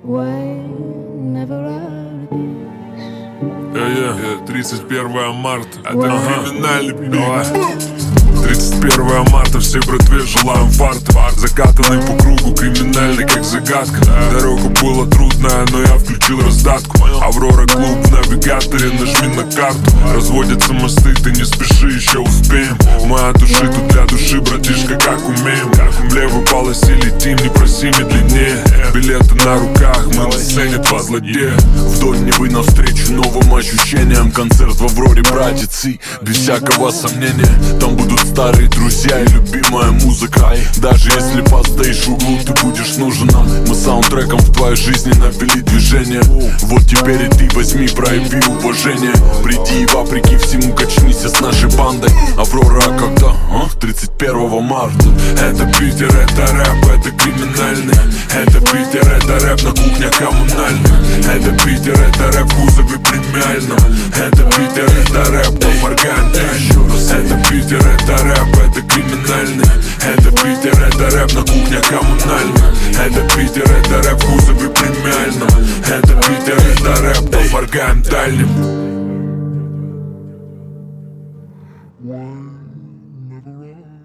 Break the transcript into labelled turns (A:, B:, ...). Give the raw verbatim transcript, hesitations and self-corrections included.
A: тридцать первое марта, это криминальный пик. тридцать первое марта, всей братве желаем фарта. Закатанный по кругу, криминальный как загадка. Дорога была трудная, но я включил раздатку. Аврора клуб в навигаторе, нажми на карту. Разводятся мосты, ты не спеши, еще успеем. Мы от души тут для души, братишка, как умеем. В левой полосе летим, не проси медленнее. Билеты на руках, мы на сцене два злодея.
B: Вдоль Невы навстречу новым ощущениям. Концерт в Авроре, братец, и без всякого сомнения там будут старые друзья и любимая музыка. Даже если постоишь в углу, ты будешь нужен нам. Мы саундтреком в твоей жизни навели движение. Вот теперь и ты возьми, прояви уважение. Приди и вопреки всему качнись с нашей бандой. Аврора когда? А? тридцать первого марта.
A: Это Питер, это рэп, это криминальный. Это Питер, это рэп на кухне коммунальной. Это Питер, это рэп в кузове премиальном. Это Питер, это рэп, поморгаем еще раз. Это Питер, это рэп, это криминальный. Это Питер, это рэп на кухне коммунальной. Это Питер, это рэп в кузове премиальном. Это Питер, это рэп, поморгаем дальним.